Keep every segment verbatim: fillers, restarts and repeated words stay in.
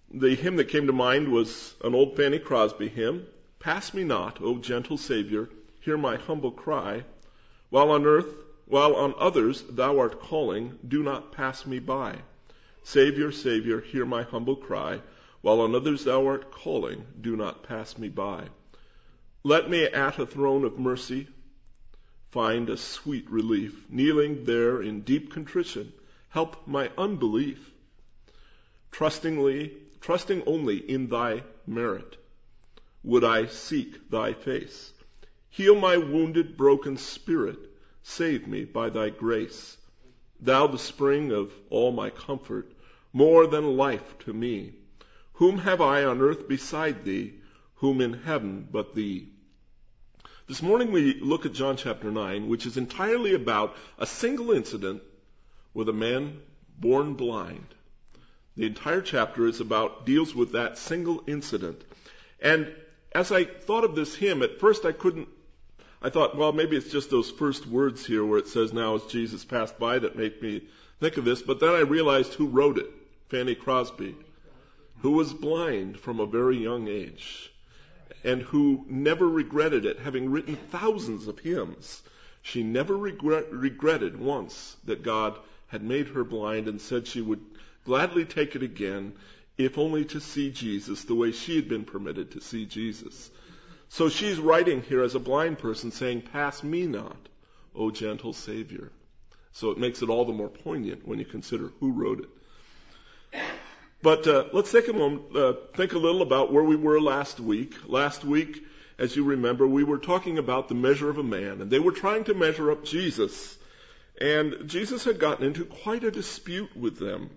The hymn that came to mind was an old Fanny Crosby hymn. Pass me not, O gentle Savior, hear my humble cry. While on earth, while on others thou art calling, do not pass me by. Savior, Savior, hear my humble cry. While on others thou art calling, do not pass me by. Let me at a throne of mercy find a sweet relief. Kneeling there in deep contrition, help my unbelief. Trustingly, trusting only in thy merit, would I seek thy face. Heal my wounded, broken spirit. Save me by thy grace. Thou the spring of all my comfort, more than life to me. Whom have I on earth beside thee? Whom in heaven but thee? This morning we look at John chapter nine, which is entirely about a single incident with a man born blind. The entire chapter is about, deals with that single incident. And as I thought of this hymn, at first I couldn't, I thought, well, maybe it's just those first words here where it says, now as Jesus passed by, that make me think of this. But then I realized who wrote it, Fanny Crosby, who was blind from a very young age and who never regretted it, having written thousands of hymns. She never regret, regretted once that God had made her blind, and said she would gladly take it again, if only to see Jesus the way she had been permitted to see Jesus. So she's writing here as a blind person saying, pass me not, O gentle Savior. So it makes it all the more poignant when you consider who wrote it. But uh, let's take a moment, uh, think a little about where we were last week. Last week, as you remember, we were talking about the measure of a man, and they were trying to measure up Jesus. And Jesus had gotten into quite a dispute with them,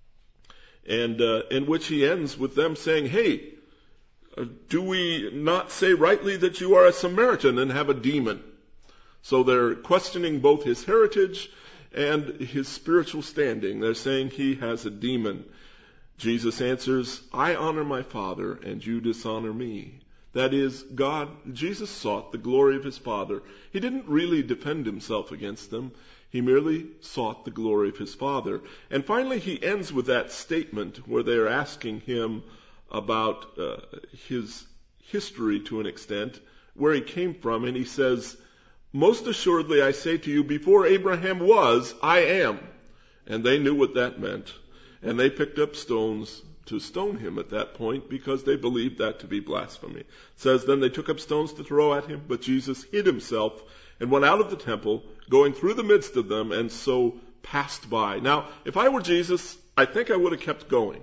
and uh, in which he ends with them saying, hey, uh, do we not say rightly that you are a Samaritan and have a demon? So they're questioning both his heritage and his spiritual standing. They're saying he has a demon. Jesus answers, I honor my Father, and you dishonor me. That is, God, Jesus sought the glory of his Father. He didn't really defend himself against them. He merely sought the glory of his Father. And finally, he ends with that statement where they're asking him about uh, his history to an extent, where he came from, and he says, most assuredly I say to you, before Abraham was, I am. And they knew what that meant. And they picked up stones to stone him at that point because they believed that to be blasphemy. It says, then they took up stones to throw at him, but Jesus hid himself and went out of the temple, going through the midst of them, and so passed by. Now, if I were Jesus, I think I would have kept going.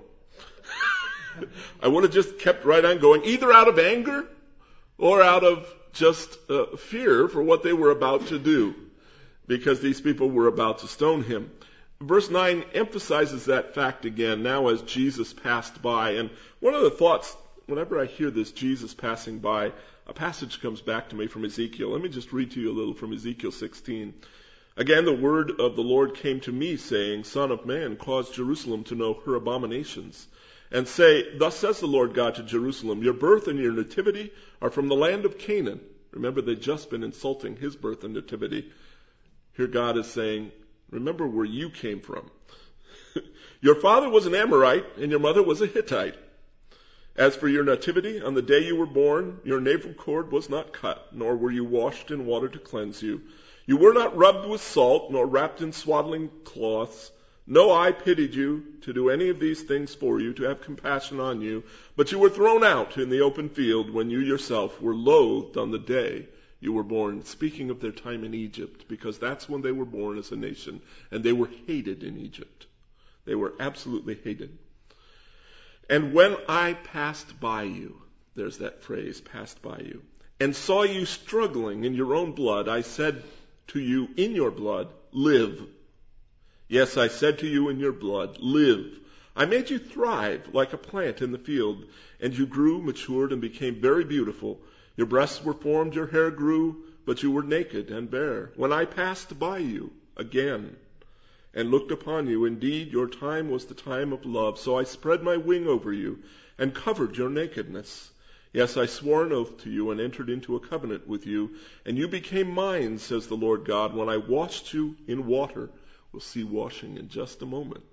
I would have just kept right on going, either out of anger or out of just uh, fear for what they were about to do, because these people were about to stone him. Verse nine emphasizes that fact again, now as Jesus passed by. And one of the thoughts, whenever I hear this Jesus passing by, a passage comes back to me from Ezekiel. Let me just read to you a little from Ezekiel sixteen. Again, the word of the Lord came to me, saying, Son of man, cause Jerusalem to know her abominations, and say, thus says the Lord God to Jerusalem, your birth and your nativity are from the land of Canaan. Remember, they'd just been insulting his birth and nativity. Here God is saying, remember where you came from. Your father was an Amorite, and your mother was a Hittite. As for your nativity, on the day you were born, your navel cord was not cut, nor were you washed in water to cleanse you. You were not rubbed with salt, nor wrapped in swaddling cloths. No eye pitied you to do any of these things for you, to have compassion on you. But you were thrown out in the open field when you yourself were loathed on the day you were born, speaking of their time in Egypt, because that's when they were born as a nation, and they were hated in Egypt. They were absolutely hated. And when I passed by you, there's that phrase, passed by you, and saw you struggling in your own blood, I said to you, in your blood, live. Yes, I said to you, in your blood, live. I made you thrive like a plant in the field, and you grew, matured, and became very beautiful. Your breasts were formed, your hair grew, but you were naked and bare. When I passed by you again and looked upon you, indeed your time was the time of love. So I spread my wing over you and covered your nakedness. Yes, I swore an oath to you and entered into a covenant with you, and you became mine, says the Lord God, when I washed you in water. We'll see washing in just a moment.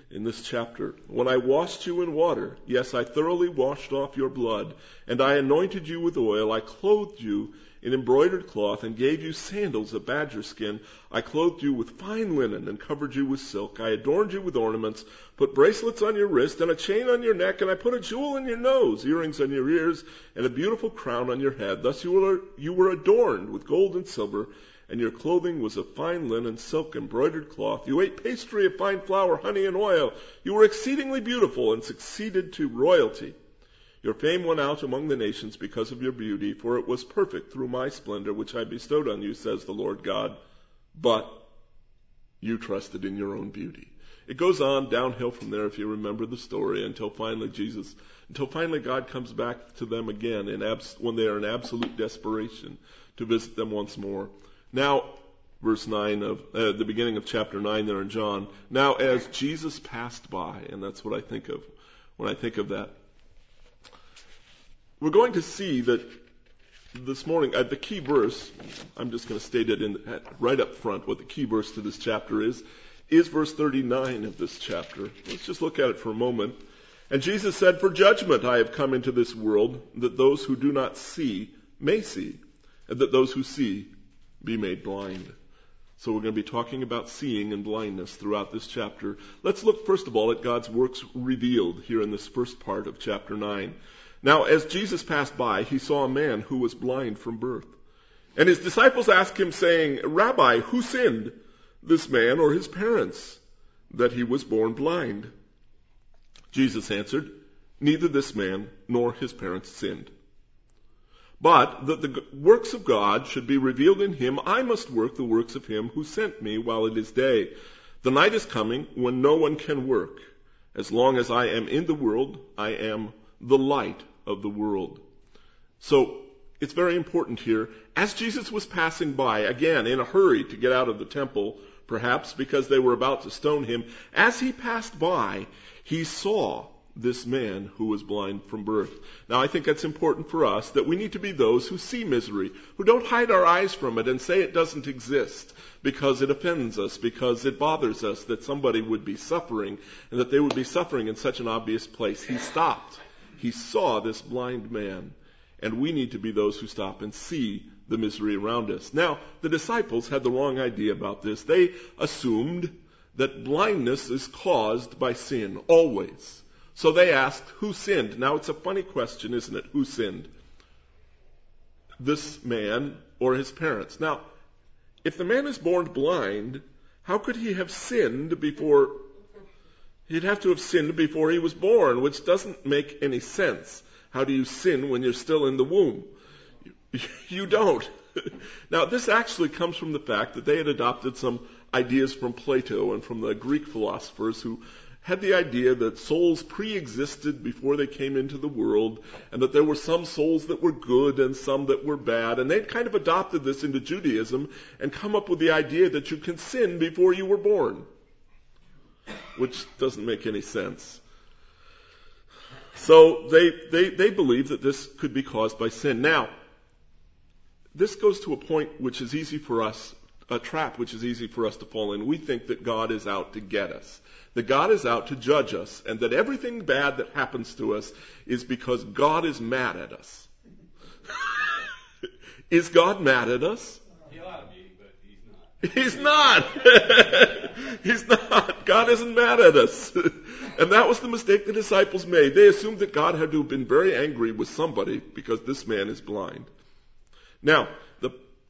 in this chapter. When I washed you in water, yes, I thoroughly washed off your blood, and I anointed you with oil. I clothed you in embroidered cloth and gave you sandals of badger skin. I clothed you with fine linen and covered you with silk. I adorned you with ornaments, put bracelets on your wrist and a chain on your neck, and I put a jewel in your nose, earrings on your ears, and a beautiful crown on your head. Thus you were, you were adorned with gold and silver, and your clothing was of fine linen, silk, embroidered cloth. You ate pastry of fine flour, honey, and oil. You were exceedingly beautiful and succeeded to royalty. Your fame went out among the nations because of your beauty, for it was perfect through my splendor, which I bestowed on you, says the Lord God. But you trusted in your own beauty. It goes on downhill from there, if you remember the story, until finally Jesus, until finally God comes back to them again in abs- when they are in absolute desperation to visit them once more. Now, verse nine of uh, the beginning of chapter nine there in John. Now, as Jesus passed by, and that's what I think of when I think of that. We're going to see that this morning, uh, the key verse, I'm just going to state it in, uh, right up front, what the key verse to this chapter is, is verse thirty-nine of this chapter. Let's just look at it for a moment. And Jesus said, "For judgment I have come into this world, that those who do not see may see, and that those who see be made blind." So we're going to be talking about seeing and blindness throughout this chapter. Let's look first of all at God's works revealed here in this first part of chapter nine. Now, as Jesus passed by, he saw a man who was blind from birth. And his disciples asked him, saying, "Rabbi, who sinned, this man or his parents, that he was born blind?" Jesus answered, "Neither this man nor his parents sinned. But that the works of God should be revealed in him, I must work the works of him who sent me while it is day. The night is coming when no one can work. As long as I am in the world, I am the light of the world." So it's very important here. As Jesus was passing by, again in a hurry to get out of the temple, perhaps because they were about to stone him, as he passed by, he saw this man who was blind from birth. Now I think that's important for us, that we need to be those who see misery, who don't hide our eyes from it and say it doesn't exist because it offends us, because it bothers us that somebody would be suffering and that they would be suffering in such an obvious place. He stopped. He saw this blind man, and we need to be those who stop and see the misery around us. Now, the disciples had the wrong idea about this. They assumed that blindness is caused by sin, always. So they asked, who sinned? Now, it's a funny question, isn't it? Who sinned? This man or his parents? Now, if the man is born blind, how could he have sinned before... He'd have to have sinned before he was born, which doesn't make any sense. How do you sin when you're still in the womb? You, you don't. Now, this actually comes from the fact that they had adopted some ideas from Plato and from the Greek philosophers who had the idea that souls pre-existed before they came into the world, and that there were some souls that were good and some that were bad. And they'd kind of adopted this into Judaism and come up with the idea that you can sin before you were born, which doesn't make any sense. So they, they, they believe that this could be caused by sin. Now, this goes to a point which is easy for us, a trap which is easy for us to fall in. We think that God is out to get us, that God is out to judge us, and that everything bad that happens to us is because God is mad at us. Is God mad at us? He ought to be, but he's not. He's not. He's not. God isn't mad at us. And that was the mistake the disciples made. They assumed that God had to have been very angry with somebody because this man is blind. Now, the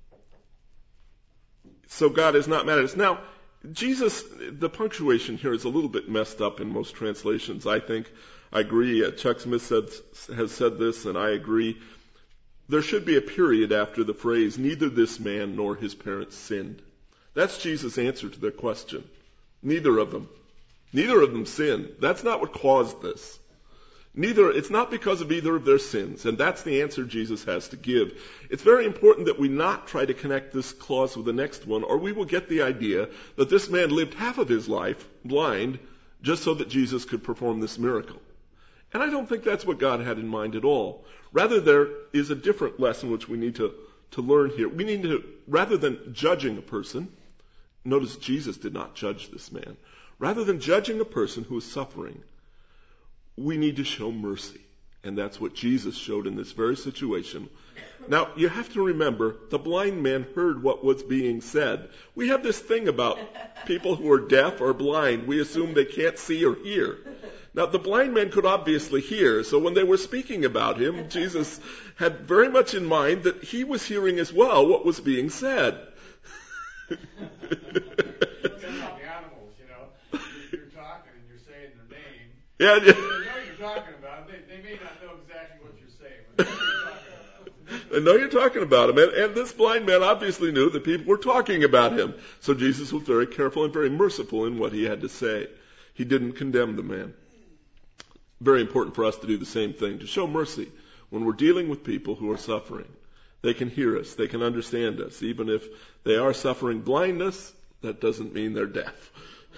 so God is not mad at us. Now, Jesus, the punctuation here is a little bit messed up in most translations, I think. I agree. Uh, Chuck Smith said, has said this, and I agree. There should be a period after the phrase, neither this man nor his parents sinned. That's Jesus' answer to their question. Neither of them. Neither of them sinned. That's not what caused this. Neither, it's not because of either of their sins, and that's the answer Jesus has to give. It's very important that we not try to connect this clause with the next one, or we will get the idea that this man lived half of his life blind just so that Jesus could perform this miracle. And I don't think that's what God had in mind at all. Rather, there is a different lesson which we need to, to learn here. We need to, rather than judging a person, notice Jesus did not judge this man. Rather than judging a person who is suffering, we need to show mercy. And that's what Jesus showed in this very situation. Now, you have to remember, the blind man heard what was being said. We have this thing about people who are deaf or blind. We assume they can't see or hear. Now, the blind man could obviously hear, so when they were speaking about him, Jesus had very much in mind that he was hearing as well what was being said. It's kind of like animals, you know. You're, you're talking and you're saying their name. Yeah, They know you're talking about them. They, they may not know exactly what you're saying, but they know you're talking about them. I know you're talking about him. And, and this blind man obviously knew that people were talking about him. So Jesus was very careful and very merciful in what he had to say. He didn't condemn the man. Very important for us to do the same thing, to show mercy when we're dealing with people who are suffering. They can hear us. They can understand us. Even if they are suffering blindness, that doesn't mean they're deaf.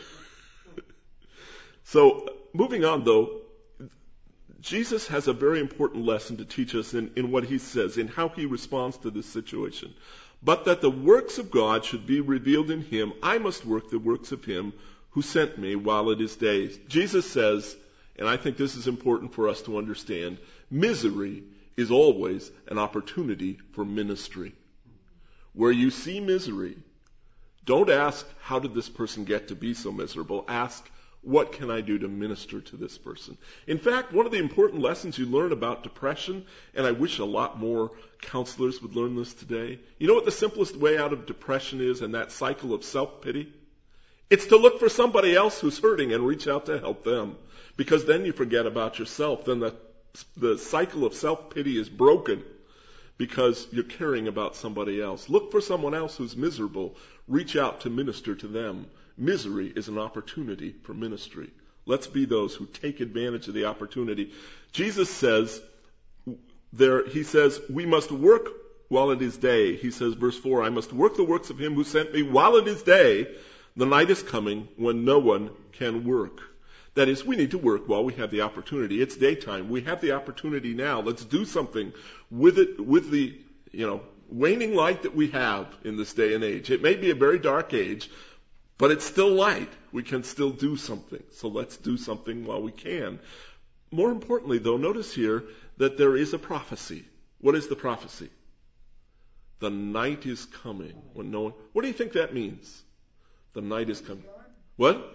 So, moving on though, Jesus has a very important lesson to teach us in, in what he says, in how he responds to this situation. But that the works of God should be revealed in him, I must work the works of him who sent me while it is day. Jesus says, and I think this is important for us to understand, misery is always an opportunity for ministry. Where you see misery, don't ask, how did this person get to be so miserable? Ask, what can I do to minister to this person? In fact, one of the important lessons you learn about depression, and I wish a lot more counselors would learn this today. You know what the simplest way out of depression is, and that cycle of self-pity? It's to look for somebody else who's hurting and reach out to help them. Because then you forget about yourself. Then the, the cycle of self-pity is broken because you're caring about somebody else. Look for someone else who's miserable. Reach out to minister to them. Misery is an opportunity for ministry. Let's be those who take advantage of the opportunity. Jesus says, there, he says, we must work while it is day. He says, verse four, I must work the works of him who sent me while it is day. The night is coming when no one can work. That is, we need to work while we have the opportunity. It's daytime. We have the opportunity now. Let's do something with it, with the, you know, waning light that we have in this day and age. It may be a very dark age, but it's still light. We can still do something. So let's do something while we can. More importantly, though, notice here that there is a prophecy. What is the prophecy? The night is coming when no one... What do you think that means? The night is coming. What?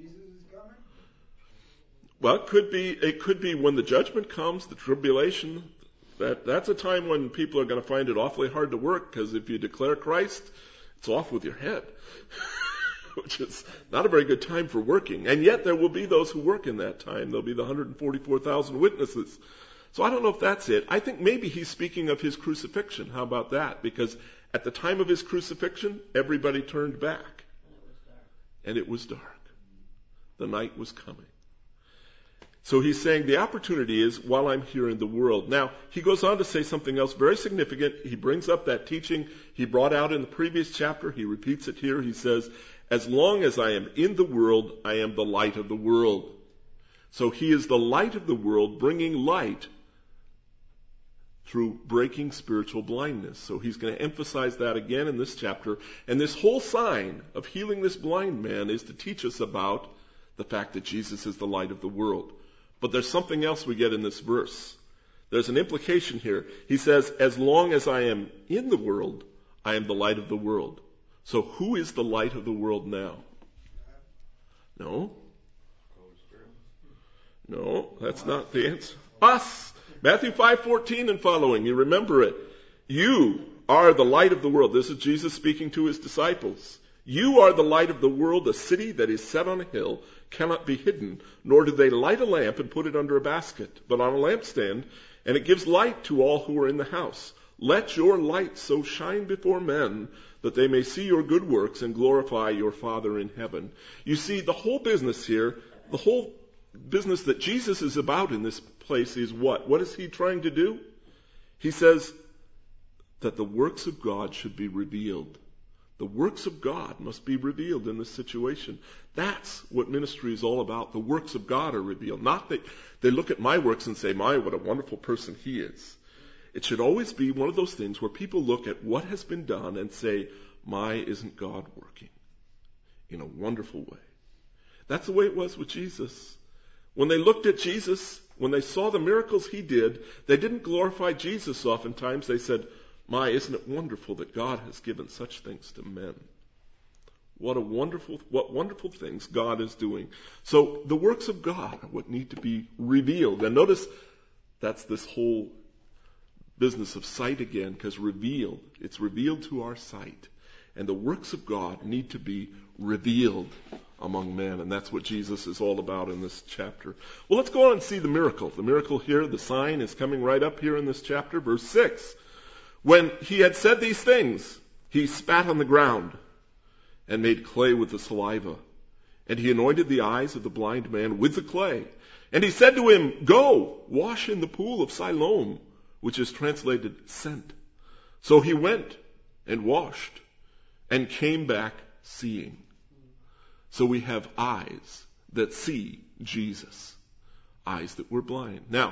Well, it could be, it could be when the judgment comes, the tribulation. That, that's a time when people are going to find it awfully hard to work, because if you declare Christ, it's off with your head, which is not a very good time for working. And yet there will be those who work in that time. There'll be the one hundred forty-four thousand witnesses. So I don't know if that's it. I think maybe he's speaking of his crucifixion. How about that? Because at the time of his crucifixion, everybody turned back. And it was dark. The night was coming. So he's saying the opportunity is while I'm here in the world. Now, he goes on to say something else very significant. He brings up that teaching he brought out in the previous chapter. He repeats it here. He says, as long as I am in the world, I am the light of the world. So he is the light of the world, bringing light through breaking spiritual blindness. So he's going to emphasize that again in this chapter. And this whole sign of healing this blind man is to teach us about the fact that Jesus is the light of the world. But there's something else we get in this verse. There's an implication here. He says, as long as I am in the world, I am the light of the world. So who is the light of the world now? No. No, that's not the answer. Us. Matthew five fourteen and following. You remember it. You are the light of the world. This is Jesus speaking to his disciples. You are the light of the world. A city that is set on a hill cannot be hidden, nor do they light a lamp and put it under a basket, but on a lampstand, and it gives light to all who are in the house. Let your light so shine before men that they may see your good works and glorify your Father in heaven. You see, the whole business here, the whole business that Jesus is about in this place is what? What is he trying to do? He says that the works of God should be revealed. The works of God must be revealed in this situation. That's what ministry is all about. The works of God are revealed. Not that they look at my works and say, my, what a wonderful person he is. It should always be one of those things where people look at what has been done and say, my, isn't God working in a wonderful way? That's the way it was with Jesus. When they looked at Jesus, when they saw the miracles he did, they didn't glorify Jesus oftentimes. They said, my, isn't it wonderful that God has given such things to men? What a wonderful, what wonderful things God is doing. So the works of God are what need to be revealed. And notice that's this whole business of sight again, because revealed, it's revealed to our sight. And the works of God need to be revealed among men. And that's what Jesus is all about in this chapter. Well, let's go on and see the miracle. The miracle here, the sign is coming right up here in this chapter, verse six. When he had said these things, he spat on the ground and made clay with the saliva. And he anointed the eyes of the blind man with the clay. And he said to him, go, wash in the pool of Siloam, which is translated sent. So he went and washed and came back seeing. So we have eyes that see Jesus, eyes that were blind. Now,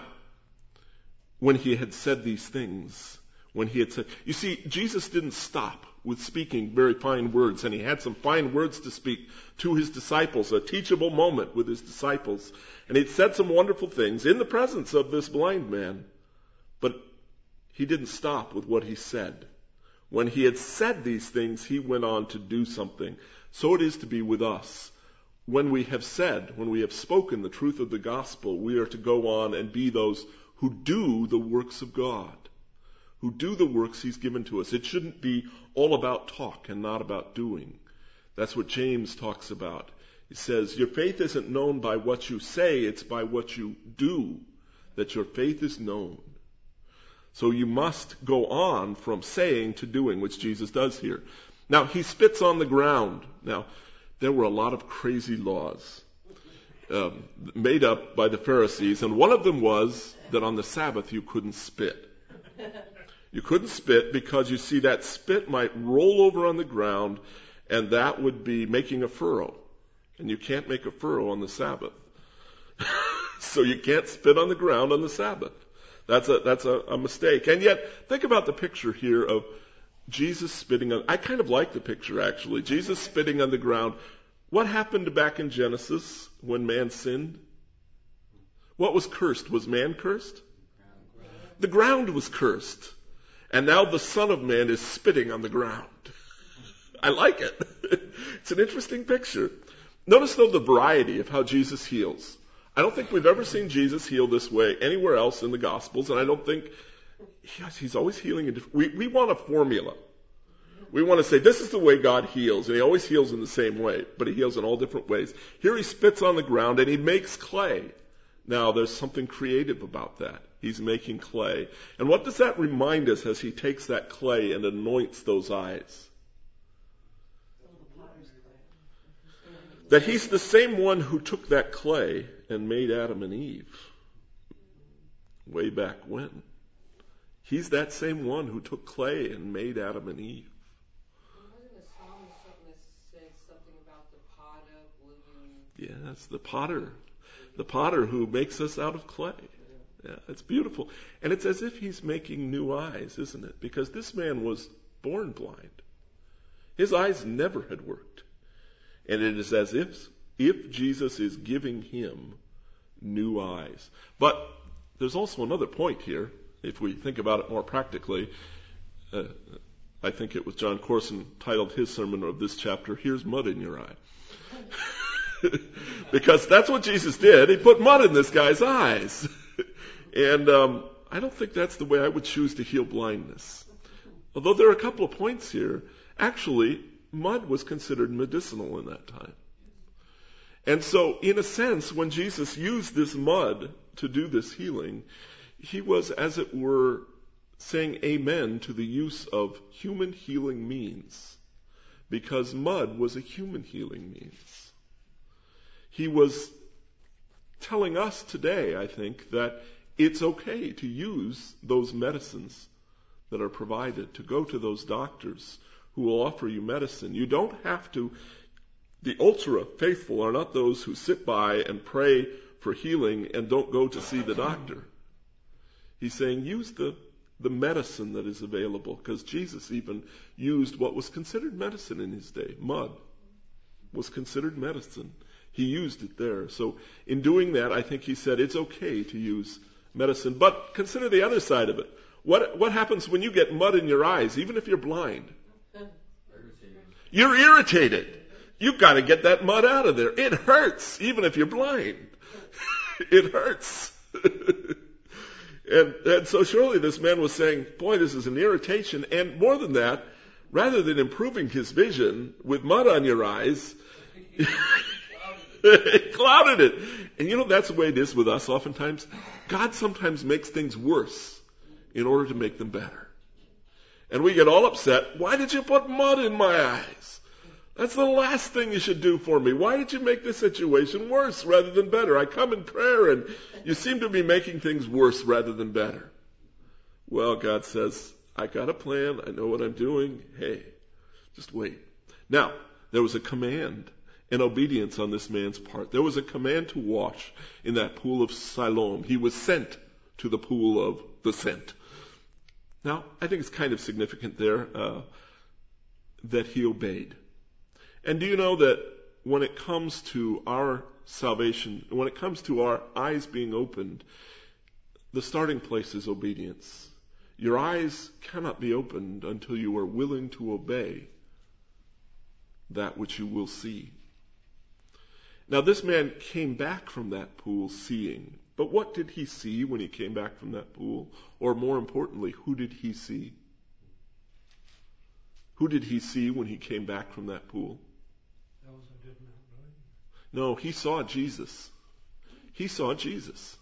when he had said these things, when he had said, you see, Jesus didn't stop with speaking very fine words, and he had some fine words to speak to his disciples, a teachable moment with his disciples. And he'd said some wonderful things in the presence of this blind man, but he didn't stop with what he said. When he had said these things, he went on to do something. So it is to be with us. When we have said, when we have spoken the truth of the gospel, we are to go on and be those who do the works of God, who do the works he's given to us. It shouldn't be all about talk and not about doing. That's what James talks about. He says, your faith isn't known by what you say, it's by what you do that your faith is known. So you must go on from saying to doing, which Jesus does here. Now, he spits on the ground. Now, there were a lot of crazy laws um, made up by the Pharisees, and one of them was that on the Sabbath you couldn't spit. You couldn't spit because, you see, that spit might roll over on the ground, and that would be making a furrow. And you can't make a furrow on the Sabbath. So you can't spit on the ground on the Sabbath. That's a that's a, a mistake. And yet, think about the picture here of Jesus spitting on... I kind of like the picture, actually. Jesus spitting on the ground. What happened back in Genesis when man sinned? What was cursed? Was man cursed? The ground was cursed. And now the Son of Man is spitting on the ground. I like it. It's an interesting picture. Notice, though, the variety of how Jesus heals. I don't think we've ever seen Jesus heal this way anywhere else in the Gospels, and I don't think yes, he's always healing. In different, we, we want a formula. We want to say, this is the way God heals, and he always heals in the same way, but he heals in all different ways. Here he spits on the ground, and he makes clay. Now, there's something creative about that. He's making clay. And what does that remind us as he takes that clay and anoints those eyes? That he's the same one who took that clay and made Adam and Eve way back when. He's that same one who took clay and made Adam and Eve. Wasn't the psalm something that said something about the potter? Will you... Yes, the potter. The potter who makes us out of clay. Yeah, it's beautiful. And it's as if he's making new eyes, isn't it? Because this man was born blind. His eyes never had worked. And it is as if, if Jesus is giving him new eyes. But there's also another point here, if we think about it more practically. Uh, I think it was John Corson titled his sermon of this chapter, Here's Mud in Your Eye. Because that's what Jesus did. He put mud in this guy's eyes. And um, I don't think that's the way I would choose to heal blindness. Although there are a couple of points here. Actually, mud was considered medicinal in that time. And so, in a sense, when Jesus used this mud to do this healing, he was, as it were, saying amen to the use of human healing means. Because mud was a human healing means. He was telling us today, I think, that it's okay to use those medicines that are provided, to go to those doctors who will offer you medicine. You don't have to. The ultra faithful are not those who sit by and pray for healing and don't go to see the doctor. He's saying use the, the medicine that is available, because Jesus even used what was considered medicine in his day. Mud was considered medicine. He used it there. So in doing that, I think he said it's okay to use medicine. But consider the other side of it. What, what happens when you get mud in your eyes, even if you're blind? You're irritated. You've got to get that mud out of there. It hurts, even if you're blind. It hurts. and, and so surely this man was saying, boy, this is an irritation. And more than that, rather than improving his vision with mud on your eyes, it clouded it. And you know, that's the way it is with us oftentimes. God sometimes makes things worse in order to make them better. And we get all upset. Why did you put mud in my eyes? That's the last thing you should do for me. Why did you make this situation worse rather than better? I come in prayer and you seem to be making things worse rather than better. Well, God says, I got a plan. I know what I'm doing. Hey, just wait. Now, there was a command and obedience on this man's part. There was a command to wash in that pool of Siloam. He was sent to the pool of the sent. Now, I think it's kind of significant there uh, that he obeyed. And do you know that when it comes to our salvation, when it comes to our eyes being opened, the starting place is obedience. Your eyes cannot be opened until you are willing to obey that which you will see. Now, this man came back from that pool seeing. But what did he see when he came back from that pool? Or more importantly, who did he see? Who did he see when he came back from that pool? Those who did not believe. No, he saw Jesus. He saw Jesus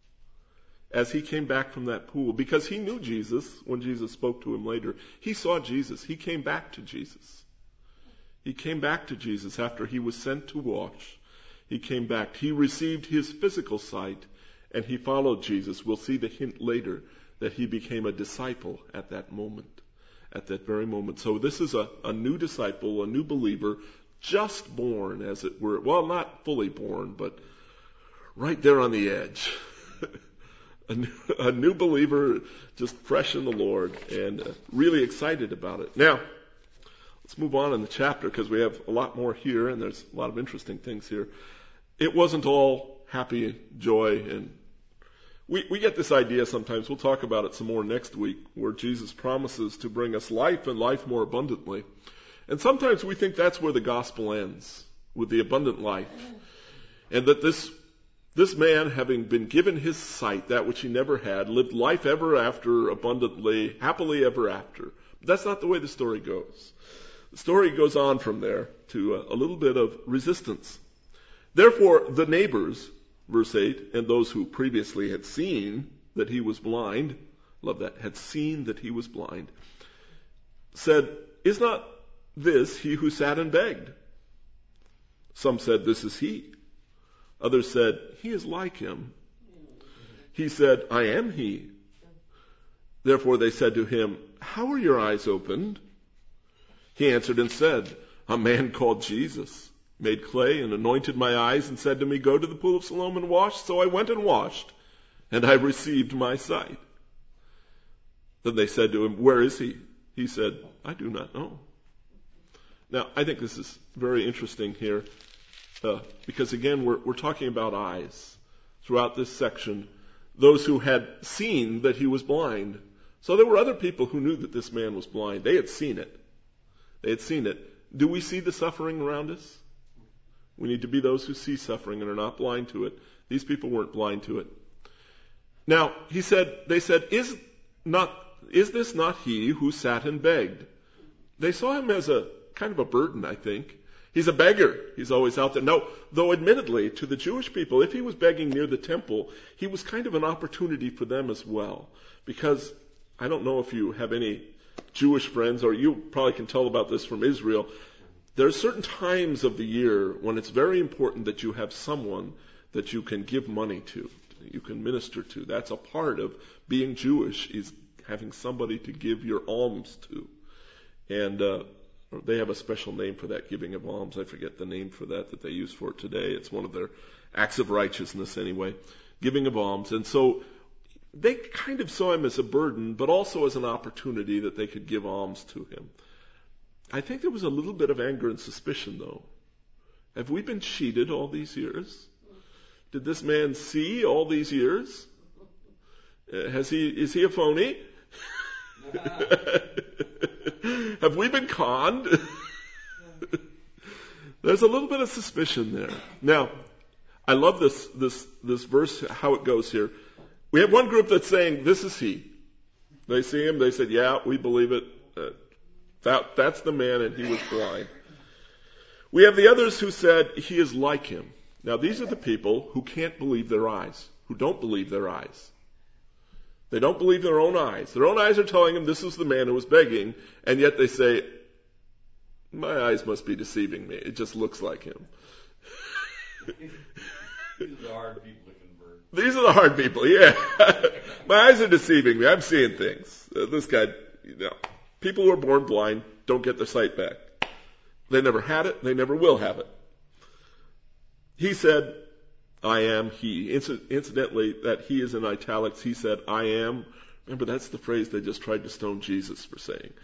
as he came back from that pool, because he knew Jesus when Jesus spoke to him later. He saw Jesus. He came back to Jesus. He came back to Jesus after he was sent to wash. He came back. He received his physical sight, and he followed Jesus. We'll see the hint later that he became a disciple at that moment, at that very moment. So this is a, a new disciple, a new believer, just born, as it were. Well, not fully born, but right there on the edge. a, new, a new believer, just fresh in the Lord, and uh, really excited about it. Now, let's move on in the chapter, because we have a lot more here, and there's a lot of interesting things here. It wasn't all happy joy, and we, we get this idea sometimes. We'll talk about it some more next week, where Jesus promises to bring us life and life more abundantly. And sometimes we think that's where the gospel ends, with the abundant life. And that this this man, having been given his sight, that which he never had, lived life ever after abundantly, happily ever after. But that's not the way the story goes. The story goes on from there to a, a little bit of resistance. Therefore, the neighbors, verse eight, and those who previously had seen that he was blind, love that, had seen that he was blind, said, is not this he who sat and begged? Some said, this is he. Others said, he is like him. He said, I am he. Therefore they said to him, how are your eyes opened? He answered and said, a man called Jesus made clay and anointed my eyes and said to me, go to the pool of Siloam and wash. So I went and washed, and I received my sight. Then they said to him, where is he? He said, I do not know. Now, I think this is very interesting here, uh, because again, we're, we're talking about eyes throughout this section. Those who had seen that he was blind. So there were other people who knew that this man was blind. They had seen it. They had seen it. Do we see the suffering around us? We need to be those who see suffering and are not blind to it. These people weren't blind to it. Now, he said, they said, is not, is this not he who sat and begged? They saw him as a kind of a burden, I think. He's a beggar. He's always out there. No, though admittedly, to the Jewish people, if he was begging near the temple, he was kind of an opportunity for them as well. Because I don't know if you have any Jewish friends, or you probably can tell about this from Israel. There are certain times of the year when it's very important that you have someone that you can give money to, you can minister to. That's a part of being Jewish, is having somebody to give your alms to. And uh, they have a special name for that, giving of alms. I forget the name for that that they use for it today. It's one of their acts of righteousness anyway, giving of alms. And so they kind of saw him as a burden, but also as an opportunity that they could give alms to him. I think there was a little bit of anger and suspicion, though, Have we been cheated all these years? Did this man see all these years? Uh, has he, is he a phony? Have we been conned? There's a little bit of suspicion there. Now, I love this, this, this verse, how it goes here. We have one group that's saying, this is he. They see him, they said, yeah, we believe it. Uh, that, that's the man, and he was blind. We have the others who said, he is like him. Now, these are the people who can't believe their eyes, who don't believe their eyes. They don't believe their own eyes. Their own eyes are telling them this is the man who was begging, and yet they say, my eyes must be deceiving me. It just looks like him. These are the hard people to convert. These are the hard people, yeah. My eyes are deceiving me. I'm seeing things. Uh, this guy, you know, people who are born blind don't get their sight back. They never had it. They never will have it. He said, I am he. Inc- incidentally, that he is in italics. He said, I am. Remember, that's the phrase they just tried to stone Jesus for saying.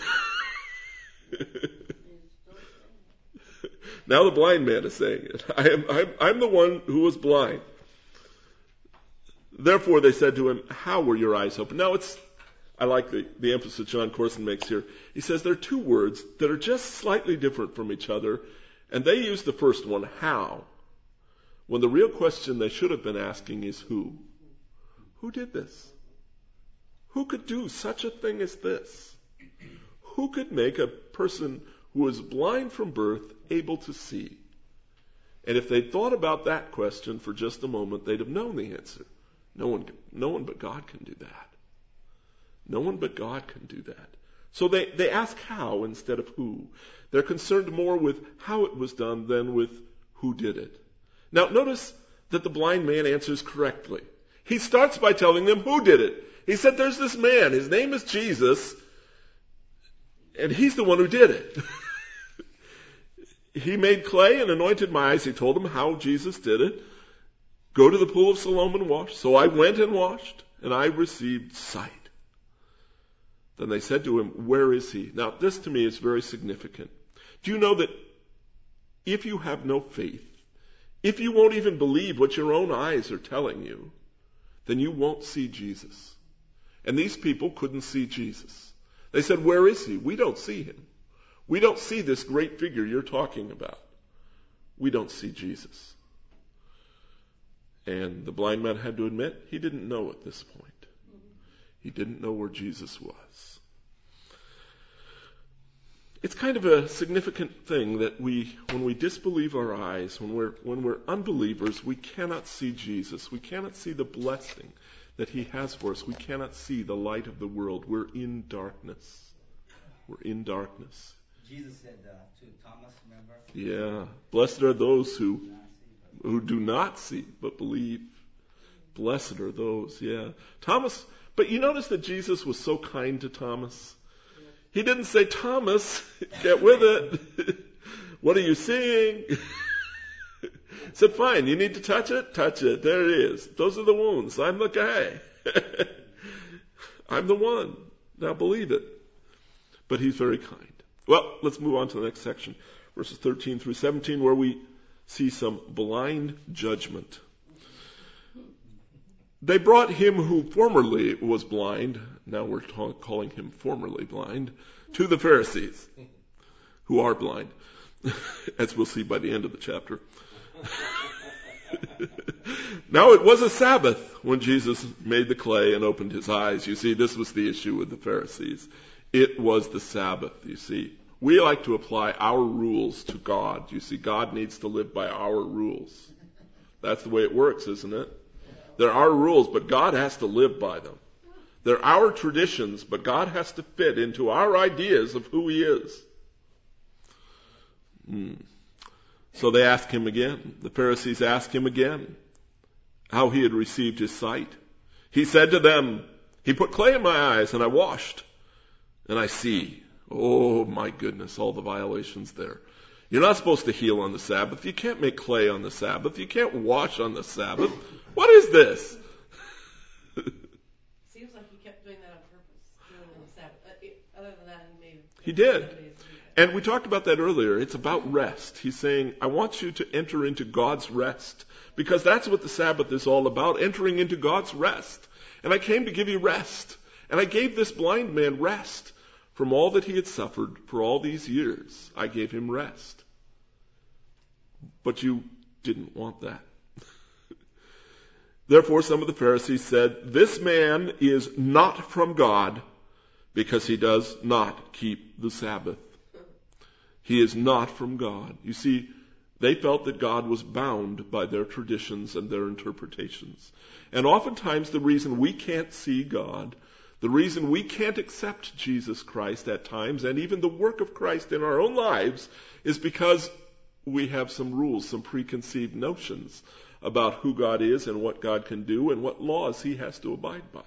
Now the blind man is saying it. I am, I'm, I'm the one who was blind. Therefore, they said to him, how were your eyes open? Now, it's, I like the, the emphasis John Corson makes here. He says there are two words that are just slightly different from each other, and they use the first one, how, when the real question they should have been asking is who? Who did this? Who could do such a thing as this? Who could make a person who was blind from birth able to see? And if they'd thought about that question for just a moment, they'd have known the answer. No one, no one but God can do that. No one but God can do that. So they, they ask how instead of who. They're concerned more with how it was done than with who did it. Now notice that the blind man answers correctly. He starts by telling them who did it. He said, there's this man, his name is Jesus, and he's the one who did it. He made clay and anointed my eyes. He told them how Jesus did it. Go to the pool of Siloam and wash. So I went and washed, and I received sight. Then they said to him, where is he? Now, this to me is very significant. Do you know that if you have no faith, if you won't even believe what your own eyes are telling you, then you won't see Jesus. And these people couldn't see Jesus. They said, where is he? We don't see him. We don't see this great figure you're talking about. We don't see Jesus. And the blind man had to admit he didn't know at this point. He didn't know where Jesus was. It's kind of a significant thing that we, when we disbelieve our eyes, when we're, when we're unbelievers, we cannot see Jesus. We cannot see the blessing that he has for us. We cannot see the light of the world. We're in darkness. We're in darkness. Jesus said uh, to Thomas, remember? Yeah. Blessed are those who who do not see but believe. Blessed are those, yeah. Thomas, but you notice that Jesus was so kind to Thomas. He didn't say, Thomas, get with it. What are you seeing? He said, fine, you need to touch it? Touch it. There it is. Those are the wounds. I'm the guy. I'm the one. Now believe it. But he's very kind. Well, let's move on to the next section. Verses thirteen through seventeen, where we see some blind judgment. They brought him who formerly was blind, now we're ta- calling him formerly blind, to the Pharisees, who are blind, as we'll see by the end of the chapter. Now it was a Sabbath when Jesus made the clay and opened his eyes. You see, this was the issue with the Pharisees. It was the Sabbath, you see. We like to apply our rules to God. You see, God needs to live by our rules. That's the way it works, isn't it? There are rules, but God has to live by them. They're our traditions, but God has to fit into our ideas of who he is. Hmm. So they ask him again. The Pharisees ask him again how he had received his sight. He said to them, he put clay in my eyes and I washed and I see. Oh my goodness, all the violations there. You're not supposed to heal on the Sabbath. You can't make clay on the Sabbath. You can't wash on the Sabbath. What is this? Seems like he kept doing that on purpose, doing it on the Sabbath. Uh, it, other than that, he made. He did. And we talked about that earlier. It's about rest. He's saying, I want you to enter into God's rest, because that's what the Sabbath is all about, entering into God's rest. And I came to give you rest. And I gave this blind man rest from all that he had suffered for all these years. I gave him rest. But you didn't want that. Therefore, some of the Pharisees said, this man is not from God, because he does not keep the Sabbath. He is not from God. You see, they felt that God was bound by their traditions and their interpretations. And oftentimes the reason we can't see God, the reason we can't accept Jesus Christ at times, and even the work of Christ in our own lives, is because we have some rules, some preconceived notions about who God is and what God can do and what laws he has to abide by.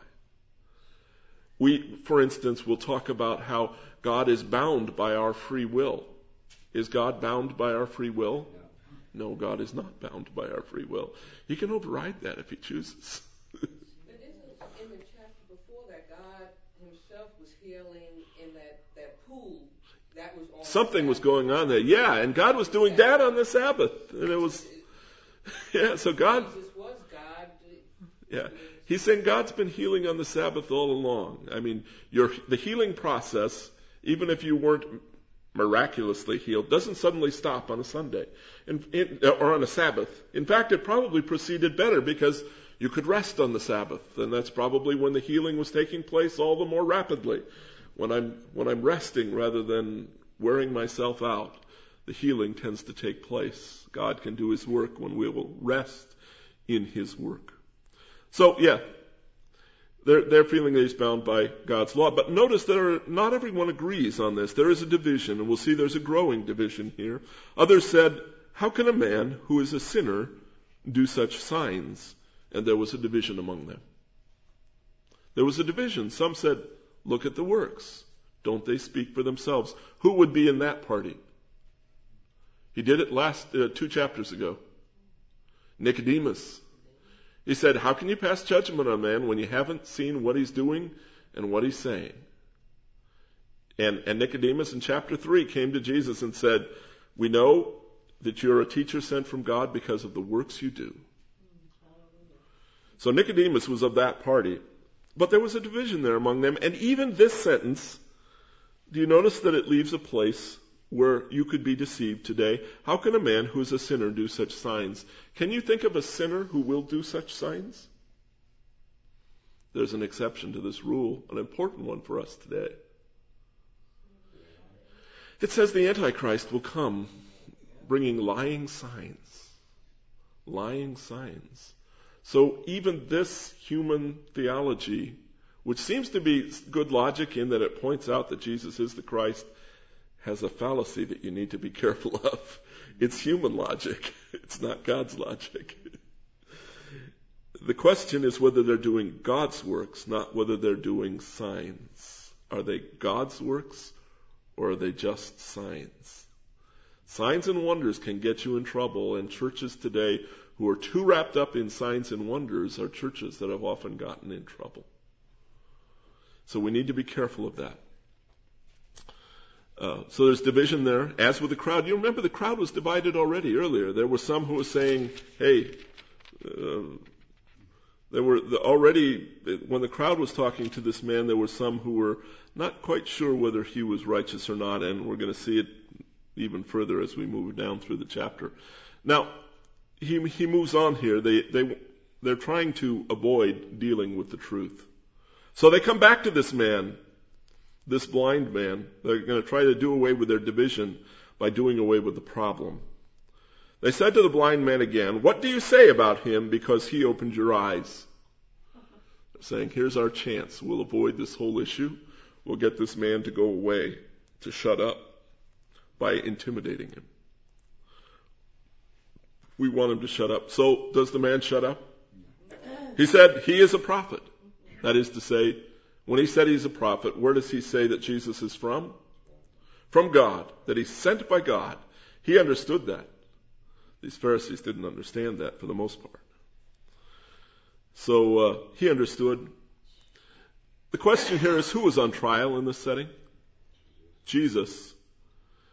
We, for instance, will talk about how God is bound by our free will. Is God bound by our free will? No, God is not bound by our free will. He can override that if he chooses. But isn't in the chapter before that, God himself was healing in that, that pool that was on Something was going on there. Yeah, and God was doing that on the Sabbath. And it was, yeah, so God, Jesus was God. yeah. He's saying God's been healing on the Sabbath all along. I mean, your the healing process, even if you weren't miraculously healed, doesn't suddenly stop on a Sunday in, in, or on a Sabbath. In fact, it probably proceeded better because you could rest on the Sabbath, and that's probably when the healing was taking place all the more rapidly. When I'm when I'm resting rather than wearing myself out, the healing tends to take place. God can do his work when we will rest in his work. So, yeah, they're, they're feeling that he's bound by God's law. But notice that are, not everyone agrees on this. There is a division, and we'll see there's a growing division here. Others said, how can a man who is a sinner do such signs? And there was a division among them. There was a division. Some said, look at the works. Don't they speak for themselves? Who would be in that party? He did it last uh, two chapters ago. Nicodemus. He said, how can you pass judgment on a man when you haven't seen what he's doing and what he's saying? And, and Nicodemus in chapter three came to Jesus and said, we know that you're a teacher sent from God because of the works you do. So Nicodemus was of that party. But there was a division there among them. And even this sentence, do you notice that it leaves a place where you could be deceived today? How can a man who is a sinner do such signs? Can you think of a sinner who will do such signs? There's an exception to this rule, an important one for us today. It says the Antichrist will come bringing lying signs. Lying signs. So even this human theology, which seems to be good logic in that it points out that Jesus is the Christ, has a fallacy that you need to be careful of. It's human logic. It's not God's logic. The question is whether they're doing God's works, not whether they're doing signs. Are they God's works or are they just signs? Signs and wonders can get you in trouble, and churches today who are too wrapped up in signs and wonders are churches that have often gotten in trouble. So we need to be careful of that. Uh, so there's division there, as with the crowd. You remember the crowd was divided already earlier. There were some who were saying, hey, uh, there were the, already, when the crowd was talking to this man, there were some who were not quite sure whether he was righteous or not, and we're going to see it even further as we move down through the chapter. Now, he he moves on here. They, they, they're trying to avoid dealing with the truth. So they come back to this man, this blind man. They're going to try to do away with their division by doing away with the problem. They said to the blind man again, what do you say about him because he opened your eyes? They're saying, here's our chance. We'll avoid this whole issue. We'll get this man to go away, to shut up, by intimidating him. We want him to shut up. So does the man shut up? He said he is a prophet. That is to say, when he said he's a prophet, where does he say that Jesus is from? From God, that he's sent by God. He understood that. These Pharisees didn't understand that for the most part. So uh, he understood. The question here is, who was on trial in this setting? Jesus.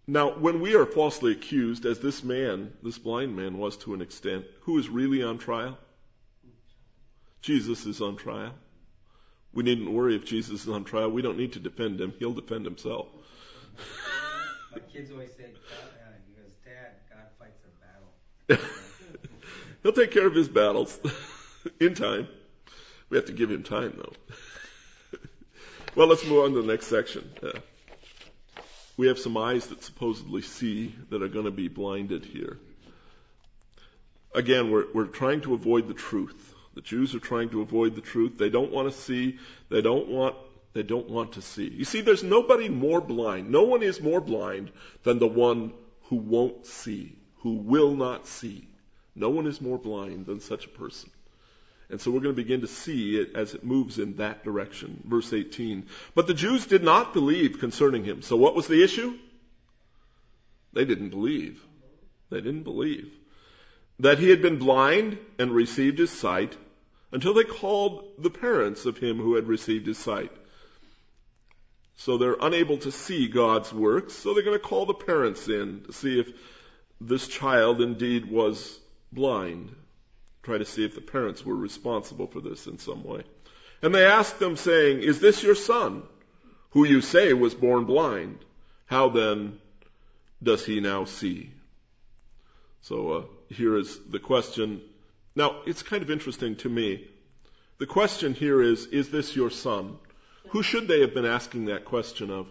Now, when we are falsely accused, as this man, this blind man was to an extent, who is really on trial? Jesus is on trial. We needn't worry if Jesus is on trial. We don't need to defend him. He'll defend himself. My kids always say, uh, he goes, Dad, God fights a battle. He'll take care of his battles in time. We have to give him time, though. Well, let's move on to the next section. Uh, we have some eyes that supposedly see that are going to be blinded here. Again, we're, we're trying to avoid the truth. The Jews are trying to avoid the truth. They don't want to see. They don't want, they don't want to see. You see, there's nobody more blind. No one is more blind than the one who won't see, who will not see. No one is more blind than such a person. And so we're going to begin to see it as it moves in that direction. Verse eighteen. But the Jews did not believe concerning him. So what was the issue? They didn't believe. They didn't believe that he had been blind and received his sight until they called the parents of him who had received his sight. So they're unable to see God's works, so they're going to call the parents in to see if this child indeed was blind. Try to see if the parents were responsible for this in some way. And they asked them, saying, Is this your son, who you say was born blind? How then does he now see? So uh, here is the question. Now, it's kind of interesting to me. The question here is, is this your son? Who should they have been asking that question of?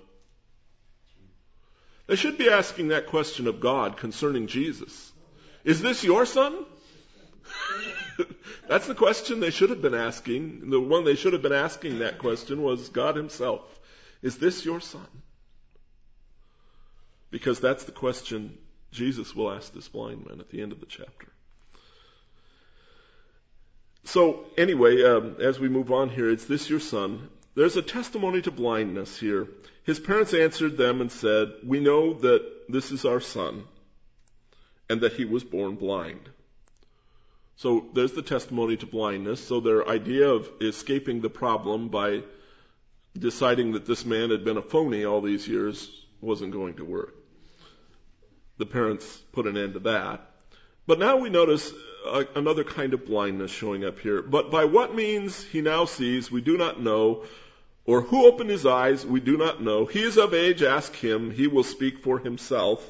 They should be asking that question of God concerning Jesus. Is this your son? That's the question they should have been asking. The one they should have been asking that question was God himself. Is this your son? Because that's the question Jesus will ask this blind man at the end of the chapter. So anyway, um, as we move on here, is this your son? There's a testimony to blindness here. His parents answered them and said, We know that this is our son and that he was born blind. So there's the testimony to blindness. So their idea of escaping the problem by deciding that this man had been a phony all these years wasn't going to work. The parents put an end to that. But now we notice uh, another kind of blindness showing up here. But by what means he now sees, we do not know. Or who opened his eyes, we do not know. He is of age, ask him. He will speak for himself.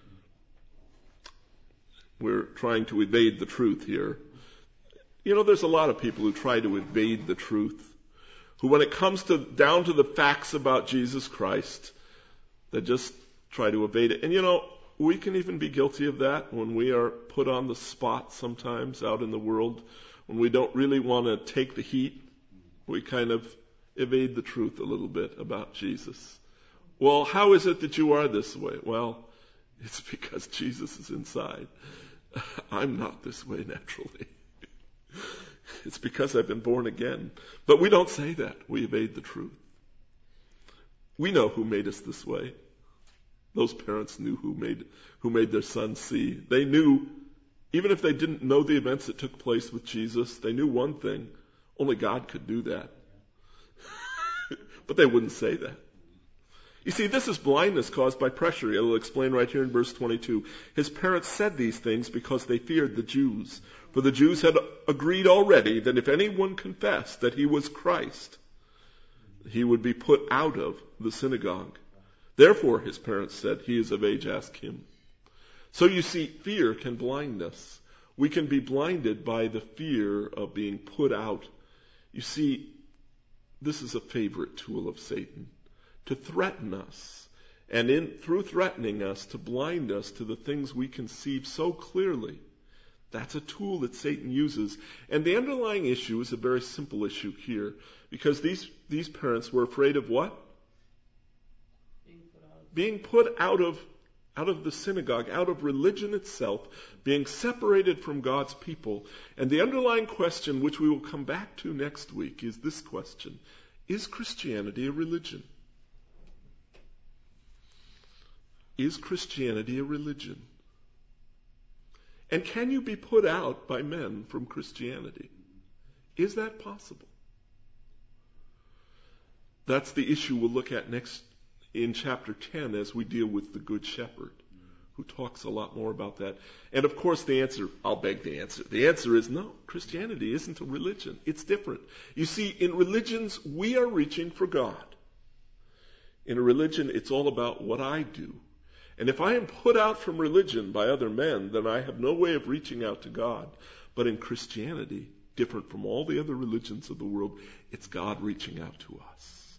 We're trying to evade the truth here. You know, there's a lot of people who try to evade the truth, who when it comes to down to the facts about Jesus Christ, they just try to evade it. And you know, we can even be guilty of that when we are put on the spot sometimes out in the world, when we don't really want to take the heat. We kind of evade the truth a little bit about Jesus. Well, how is it that you are this way? Well, it's because Jesus is inside. I'm not this way naturally. It's because I've been born again. But we don't say that. We evade the truth. We know who made us this way. Those parents knew who made who made their son see. They knew, even if they didn't know the events that took place with Jesus, they knew one thing. Only God could do that. But they wouldn't say that. You see, this is blindness caused by pressure. It'll explain right here in verse twenty-two. His parents said these things because they feared the Jews. For the Jews had agreed already that if anyone confessed that he was Christ, he would be put out of the synagogue. Therefore, his parents said, He is of age, ask him. So you see, fear can blind us. We can be blinded by the fear of being put out. You see, this is a favorite tool of Satan, to threaten us, and in through threatening us, to blind us to the things we conceive so clearly. That's a tool that Satan uses. And the underlying issue is a very simple issue here, because these, these parents were afraid of what? Being put out of, out of the synagogue, out of religion itself, being separated from God's people. And the underlying question, which we will come back to next week, is this question. Is Christianity a religion? Is Christianity a religion? And can you be put out by men from Christianity? Is that possible? That's the issue we'll look at next in chapter ten as we deal with the Good Shepherd, who talks a lot more about that. And of course the answer, I'll beg the answer. The answer is no. Christianity isn't a religion. It's different. You see, in religions, we are reaching for God. In a religion, it's all about what I do. And if I am put out from religion by other men, then I have no way of reaching out to God. But in Christianity, different from all the other religions of the world, it's God reaching out to us.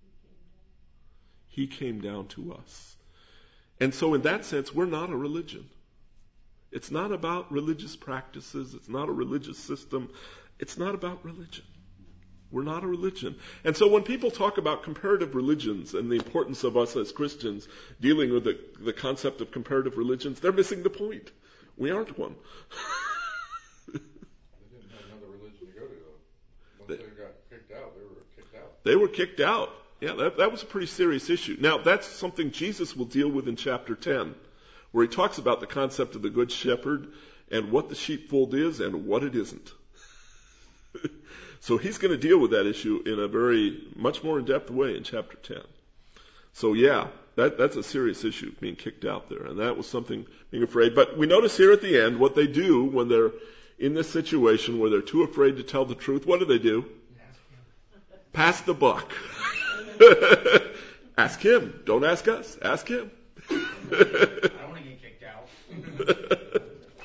He came down to us. And so in that sense, we're not a religion. It's not about religious practices. It's not a religious system. It's not about religion. We're not a religion. And so when people talk about comparative religions and the importance of us as Christians dealing with the, the concept of comparative religions, they're missing the point. We aren't one. They didn't have another religion to go to, though. Once they, they got kicked out, they were kicked out. They were kicked out. Yeah, that, that was a pretty serious issue. Now, that's something Jesus will deal with in chapter ten, where he talks about the concept of the Good Shepherd and what the sheepfold is and what it isn't. So he's going to deal with that issue in a very, much more in-depth way in chapter ten. So yeah, that, that's a serious issue, being kicked out there. And that was something, being afraid. But we notice here at the end what they do when they're in this situation where they're too afraid to tell the truth. What do they do? Pass the buck. Ask him. Don't ask us. Ask him. I don't want to get kicked out.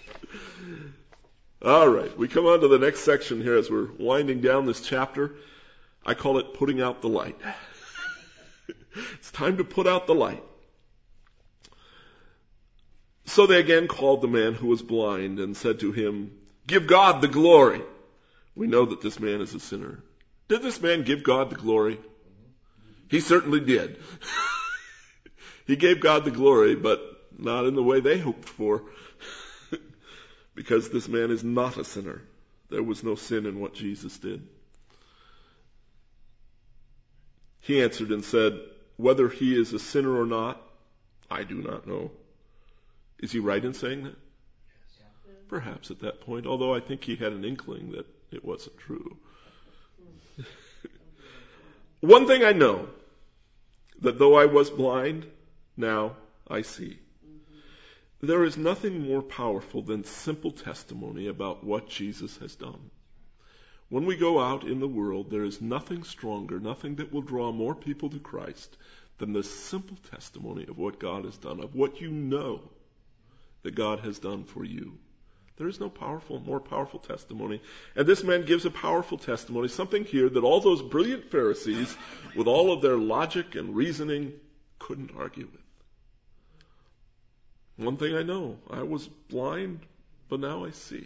All right, we come on to the next section here as we're winding down this chapter. I call it putting out the light. It's time to put out the light. So they again called the man who was blind and said to him, "Give God the glory." We know that this man is a sinner. Did this man give God the glory? He certainly did. He gave God the glory, but not in the way they hoped for. Because this man is not a sinner. There was no sin in what Jesus did. He answered and said, "Whether he is a sinner or not, I do not know." Is he right in saying that? Yeah. Perhaps at that point, although I think he had an inkling that it wasn't true. One thing I know, that though I was blind, now I see. There is nothing more powerful than simple testimony about what Jesus has done. When we go out in the world, there is nothing stronger, nothing that will draw more people to Christ than the simple testimony of what God has done, of what you know that God has done for you. There is no powerful, more powerful testimony. And this man gives a powerful testimony, something here that all those brilliant Pharisees, with all of their logic and reasoning, couldn't argue with. One thing I know, I was blind, but now I see.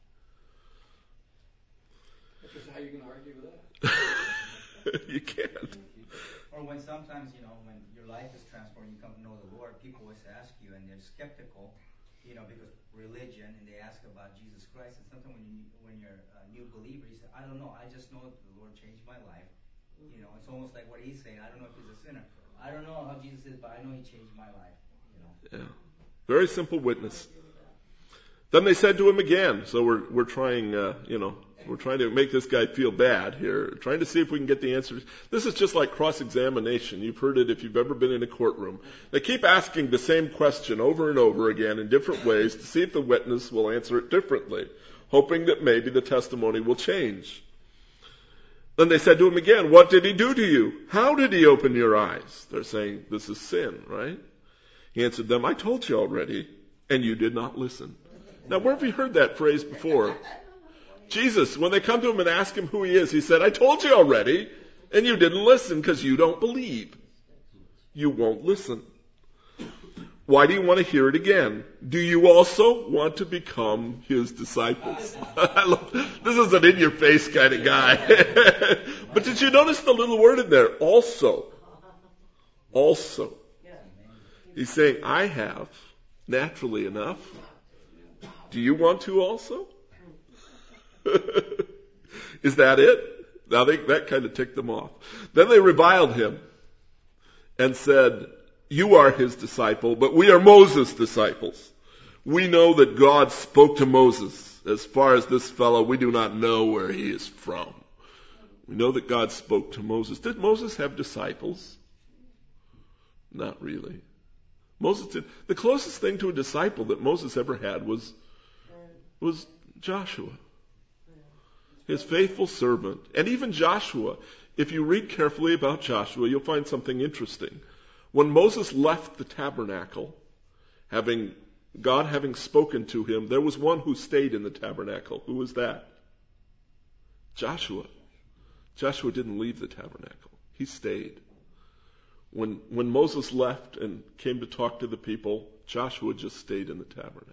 That's how you can argue with that. You can't. Or when sometimes, you know, when your life is transformed, you come to know the Lord, people always ask you, and they're skeptical, you know, because religion, and they ask about Jesus Christ. And sometimes when, you, when you're a new believer, you say, "I don't know, I just know that the Lord changed my life." You know, it's almost like what he's saying. I don't know if he's a sinner. I don't know how Jesus is, but I know he changed my life. You know. Yeah. Very simple witness. Then they said to him again, so we're we're trying, uh, you know, we're trying to make this guy feel bad here, trying to see if we can get the answers. This is just like cross-examination. You've heard it if you've ever been in a courtroom. They keep asking the same question over and over again in different ways to see if the witness will answer it differently, hoping that maybe the testimony will change. Then they said to him again, "What did he do to you? How did he open your eyes?" They're saying this is sin, right? He answered them, "I told you already, and you did not listen." Now, where have you heard that phrase before? Jesus, when they come to him and ask him who he is, he said, "I told you already, and you didn't listen because you don't believe. You won't listen. Why do you want to hear it again? Do you also want to become his disciples?" I love, this is an in-your-face kind of guy. But did you notice the little word in there? Also. Also. He's saying, I have, naturally enough. Do you want to also? Is that it? Now they, that kind of ticked them off. Then they reviled him and said, "You are his disciple, but we are Moses' disciples. We know that God spoke to Moses. As far as this fellow, we do not know where he is from." We know that God spoke to Moses. Did Moses have disciples? Not really. Moses did. The closest thing to a disciple that Moses ever had was, was Joshua, his faithful servant. And even Joshua, if you read carefully about Joshua, you'll find something interesting. When Moses left the tabernacle, having God having spoken to him, there was one who stayed in the tabernacle. Who was that? Joshua. Joshua didn't leave the tabernacle. He stayed. When, when Moses left and came to talk to the people, Joshua just stayed in the tabernacle.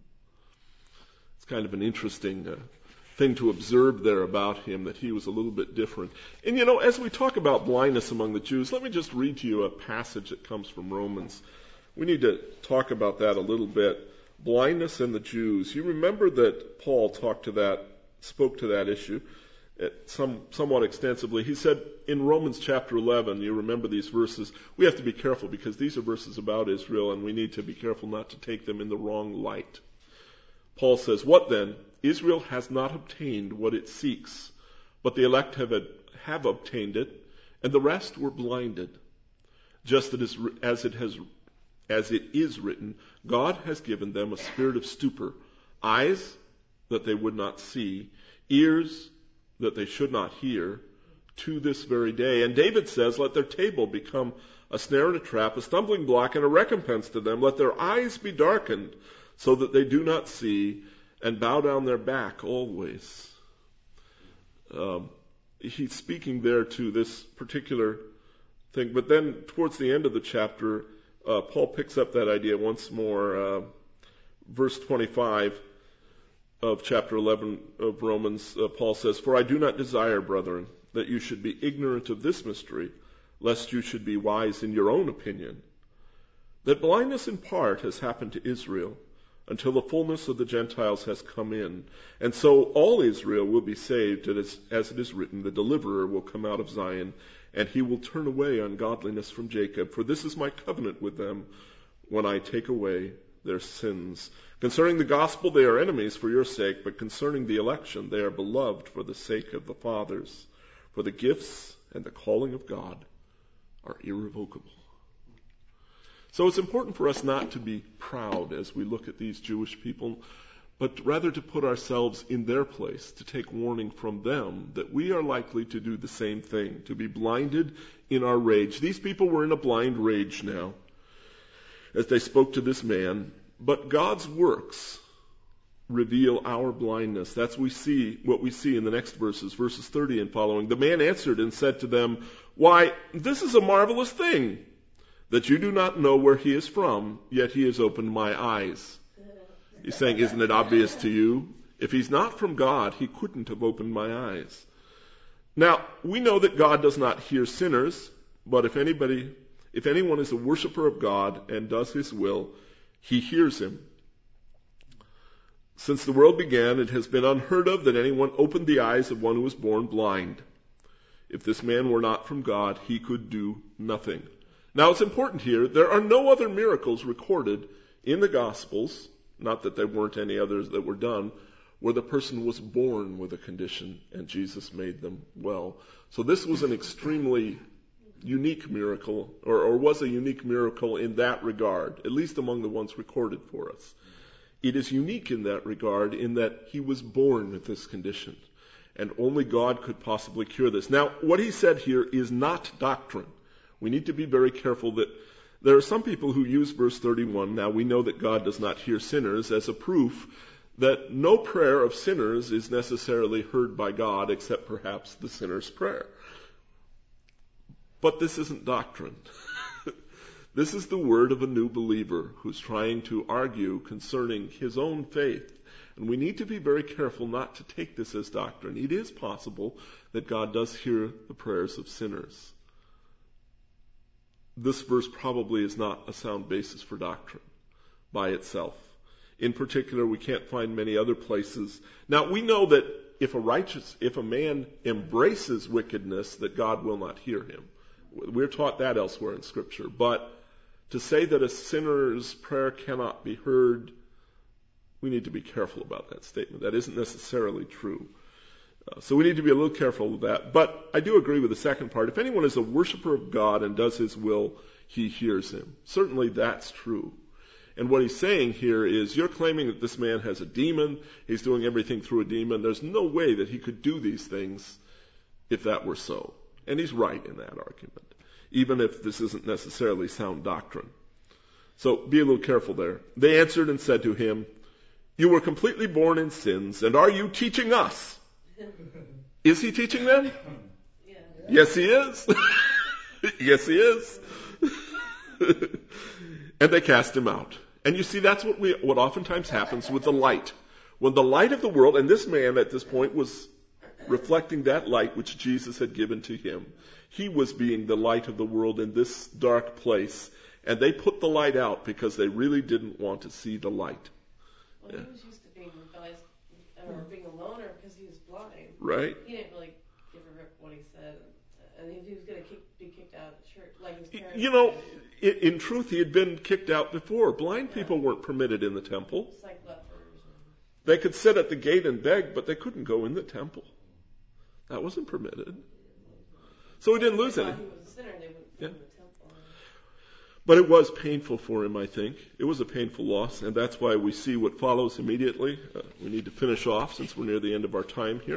It's kind of an interesting uh, thing to observe there about him, that he was a little bit different. And you know, as we talk about blindness among the Jews, let me just read to you a passage that comes from Romans. We need to talk about that a little bit. Blindness and the Jews. You remember that Paul talked to that, spoke to that issue some, somewhat extensively. He said in Romans chapter eleven, you remember these verses, we have to be careful because these are verses about Israel and we need to be careful not to take them in the wrong light. Paul says, what then? Israel has not obtained what it seeks, but the elect have, have obtained it, and the rest were blinded. Just as it has, as it is written, God has given them a spirit of stupor, eyes that they would not see, ears that they should not hear, to this very day. And David says, let their table become a snare and a trap, a stumbling block and a recompense to them. Let their eyes be darkened, so that they do not see, and bow down their back always. Um, he's speaking there to this particular thing. But then towards the end of the chapter, uh, Paul picks up that idea once more. Uh, verse twenty-five of chapter eleven of Romans, uh, Paul says, for I do not desire, brethren, that you should be ignorant of this mystery, lest you should be wise in your own opinion, that blindness in part has happened to Israel, until the fullness of the Gentiles has come in. And so all Israel will be saved, as, as it is written, the deliverer will come out of Zion, and he will turn away ungodliness from Jacob. For this is my covenant with them, when I take away their sins. Concerning the gospel, they are enemies for your sake, but concerning the election, they are beloved for the sake of the fathers. For the gifts and the calling of God are irrevocable. So it's important for us not to be proud as we look at these Jewish people, but rather to put ourselves in their place, to take warning from them that we are likely to do the same thing, to be blinded in our rage. These people were in a blind rage now as they spoke to this man, but God's works reveal our blindness. That's we see what we see in the next verses, verses thirty and following. The man answered and said to them, why, this is a marvelous thing, that you do not know where he is from, yet he has opened my eyes. He's saying, isn't it obvious to you? If he's not from God, he couldn't have opened my eyes. Now, we know that God does not hear sinners, but if anybody, if anyone is a worshiper of God and does his will, he hears him. Since the world began, it has been unheard of that anyone opened the eyes of one who was born blind. If this man were not from God, he could do nothing. Now it's important here, there are no other miracles recorded in the Gospels, not that there weren't any others that were done, where the person was born with a condition and Jesus made them well. So this was an extremely unique miracle, or, or was a unique miracle in that regard, at least among the ones recorded for us. It is unique in that regard, in that he was born with this condition, and only God could possibly cure this. Now, what he said here is not doctrine. We need to be very careful that there are some people who use verse thirty-one. Now we know that God does not hear sinners as a proof that no prayer of sinners is necessarily heard by God except perhaps the sinner's prayer. But this isn't doctrine. This is the word of a new believer who's trying to argue concerning his own faith. And we need to be very careful not to take this as doctrine. It is possible that God does hear the prayers of sinners. This verse probably is not a sound basis for doctrine by itself. In particular, we can't find many other places. Now, we know that if a righteous, if a man embraces wickedness, that God will not hear him. We're taught that elsewhere in Scripture. But to say that a sinner's prayer cannot be heard, we need to be careful about that statement. That isn't necessarily true. Uh, so we need to be a little careful with that. But I do agree with the second part. If anyone is a worshiper of God and does his will, he hears him. Certainly that's true. And what he's saying here is, you're claiming that this man has a demon, he's doing everything through a demon. There's no way that he could do these things if that were so. And he's right in that argument, even if this isn't necessarily sound doctrine. So be a little careful there. They answered and said to him, you were completely born in sins, and are you teaching us? Is he teaching them? Yeah. Yes, he is. Yes, he is. And they cast him out. And you see, that's what we, what oftentimes happens with the light. When the light of the world, and this man at this point was reflecting that light which Jesus had given to him. He was being the light of the world in this dark place. And they put the light out because they really didn't want to see the light. Well, he was used to being rebellious or being a loner because he was blind. Right? He didn't really give a rip what he said. And he was going to kick, be kicked out of the church, like his parents. You know, in, in truth, he had been kicked out before. Blind yeah. people weren't permitted in the temple. It's like lepers. And... They could sit at the gate and beg, but they couldn't go in the temple. That wasn't permitted. So he didn't lose they anything. He was a sinner, they wouldn't Yeah. in the temple. But it was painful for him, I think. It was a painful loss, and that's why we see what follows immediately. Uh, we need to finish off since we're near the end of our time here.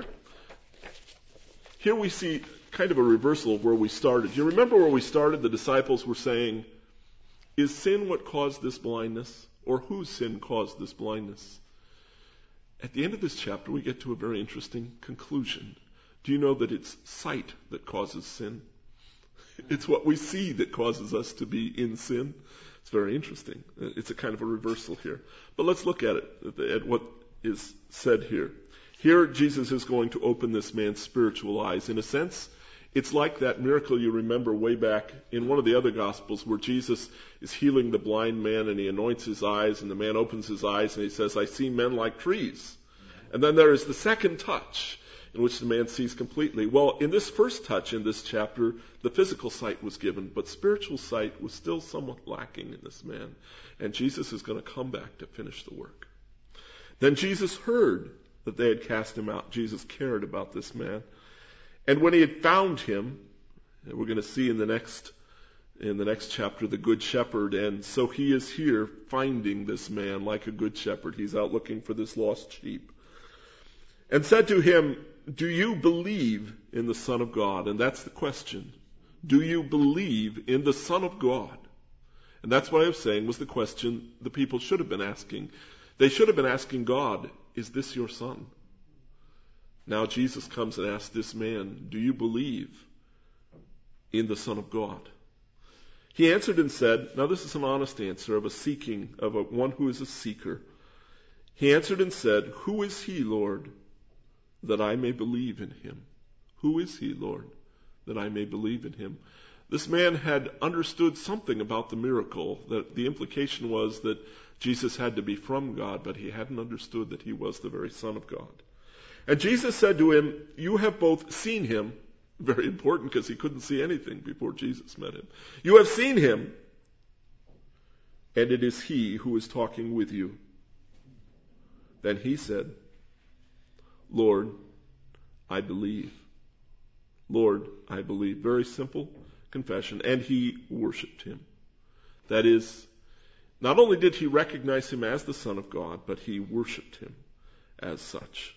Here we see kind of a reversal of where we started. You remember where we started? The disciples were saying, is sin what caused this blindness? Or whose sin caused this blindness? At the end of this chapter, we get to a very interesting conclusion. Do you know that it's sight that causes sin? It's what we see that causes us to be in sin. It's very interesting. It's a kind of a reversal here. But let's look at it, at what is said here. Here, Jesus is going to open this man's spiritual eyes. In a sense, it's like that miracle you remember way back in one of the other Gospels where Jesus is healing the blind man and he anoints his eyes and the man opens his eyes and he says, I see men like trees. And then there is the second touch in which the man sees completely. Well, in this first touch in this chapter, the physical sight was given, but spiritual sight was still somewhat lacking in this man. And Jesus is going to come back to finish the work. Then Jesus heard that they had cast him out. Jesus cared about this man. And when he had found him, and we're going to see in the next in the next chapter the good shepherd, and so he is here finding this man like a good shepherd. He's out looking for this lost sheep. And said to him, do you believe in the Son of God? And that's the question. Do you believe in the Son of God? And that's what I was saying was the question the people should have been asking. They should have been asking God, is this your son? Now Jesus comes and asks this man, do you believe in the Son of God? He answered and said, now this is an honest answer of a seeking, of a, one who is a seeker. He answered and said, who is he, Lord, that I may believe in him? Who is he, Lord, that I may believe in him? This man had understood something about the miracle, that the implication was that Jesus had to be from God, but he hadn't understood that he was the very Son of God. And Jesus said to him, you have both seen him. Very important because he couldn't see anything before Jesus met him. You have seen him, and it is he who is talking with you. Then he said, Lord, I believe. Lord, I believe. Very simple confession. And he worshipped him. That is, not only did he recognize him as the Son of God, but he worshipped him as such.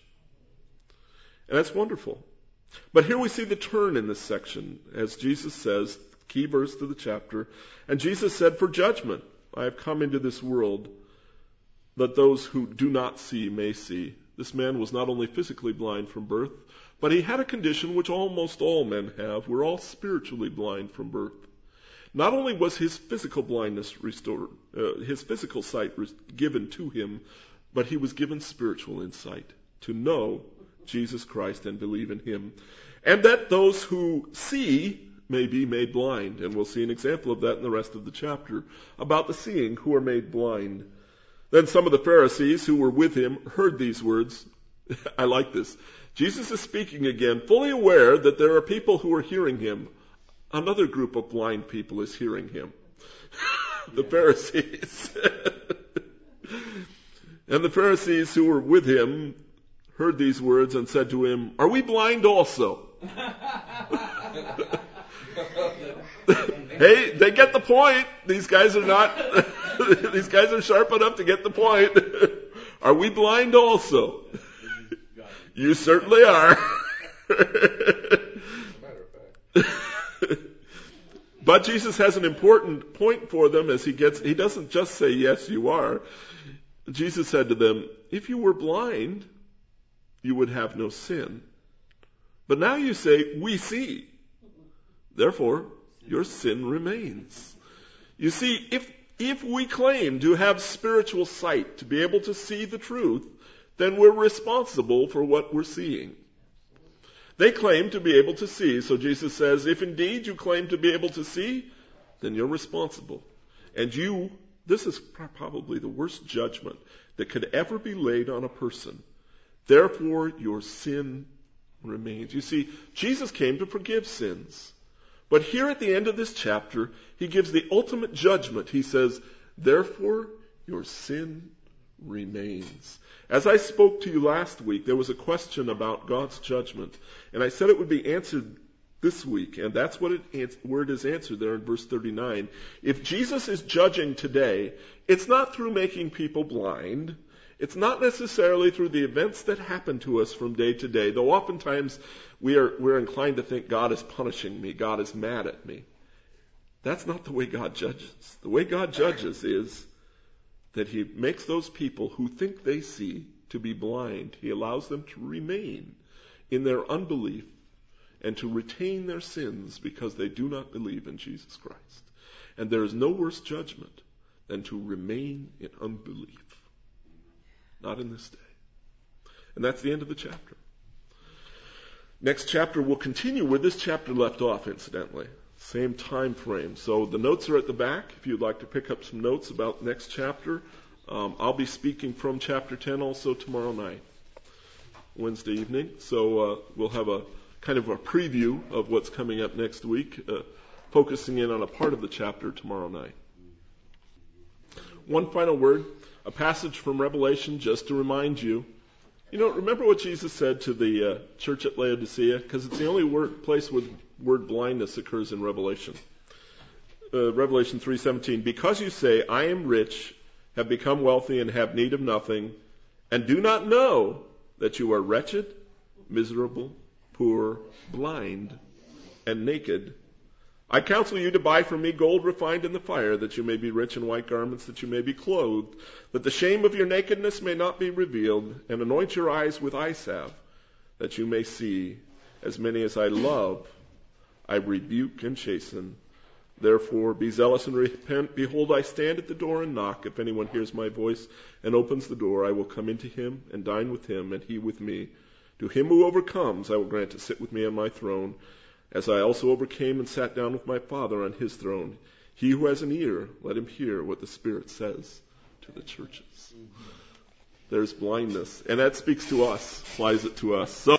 And that's wonderful. But here we see the turn in this section, as Jesus says, key verse to the chapter, and Jesus said, for judgment I have come into this world, that those who do not see may see. This man was not only physically blind from birth, but he had a condition which almost all men have. We're all spiritually blind from birth. Not only was his physical blindness restored, uh, his physical sight was given to him, but he was given spiritual insight to know Jesus Christ and believe in him. And that those who see may be made blind. And we'll see an example of that in the rest of the chapter, about the seeing who are made blind. Then some of the Pharisees who were with him heard these words. I like this. Jesus is speaking again, fully aware that there are people who are hearing him. Another group of blind people is hearing him. The Pharisees. And the Pharisees who were with him heard these words and said to him, "Are we blind also?" Hey, they get the point. These guys are not, these guys are sharp enough to get the point. Are we blind also? You certainly are. But Jesus has an important point for them as he gets, he doesn't just say, yes, you are. Jesus said to them, if you were blind, you would have no sin. But now you say, we see. Therefore, your sin remains. You see, if, if we claim to have spiritual sight, to be able to see the truth, then we're responsible for what we're seeing. They claim to be able to see. So Jesus says, if indeed you claim to be able to see, then you're responsible. And you, this is probably the worst judgment that could ever be laid on a person. Therefore, your sin remains. You see, Jesus came to forgive sins. But here at the end of this chapter, he gives the ultimate judgment. He says, therefore, your sin remains. As I spoke to you last week, there was a question about God's judgment. And I said it would be answered this week. And that's what it, where it is answered there in verse thirty-nine. If Jesus is judging today, it's not through making people blind. It's not necessarily through the events that happen to us from day to day, though oftentimes we are, we're inclined to think God is punishing me, God is mad at me. That's not the way God judges. The way God judges is that he makes those people who think they see to be blind. He allows them to remain in their unbelief and to retain their sins because they do not believe in Jesus Christ. And there is no worse judgment than to remain in unbelief. Not in this day. And that's the end of the chapter. Next chapter will continue where this chapter left off, incidentally. Same time frame. So the notes are at the back if you'd like to pick up some notes about next chapter. Um, I'll be speaking from chapter ten also tomorrow night, Wednesday evening. So uh, we'll have a kind of a preview of what's coming up next week, uh, focusing in on a part of the chapter tomorrow night. One final word. A passage from Revelation just to remind you. You know, remember what Jesus said to the uh, church at Laodicea? Because it's the only word, place where the word blindness occurs in Revelation. Uh, Revelation three seventeen. Because you say, I am rich, have become wealthy, and have need of nothing, and do not know that you are wretched, miserable, poor, blind, and naked. I counsel you to buy from me gold refined in the fire, that you may be rich in white garments, that you may be clothed, that the shame of your nakedness may not be revealed, and anoint your eyes with eye salve, that you may see. As many as I love, I rebuke and chasten. Therefore, be zealous and repent. Behold, I stand at the door and knock. If anyone hears my voice and opens the door, I will come into him and dine with him, and he with me. To him who overcomes, I will grant to sit with me on my throne, as I also overcame and sat down with my Father on his throne. He who has an ear, let him hear what the Spirit says to the churches. There's blindness, and that speaks to us, applies it to us. So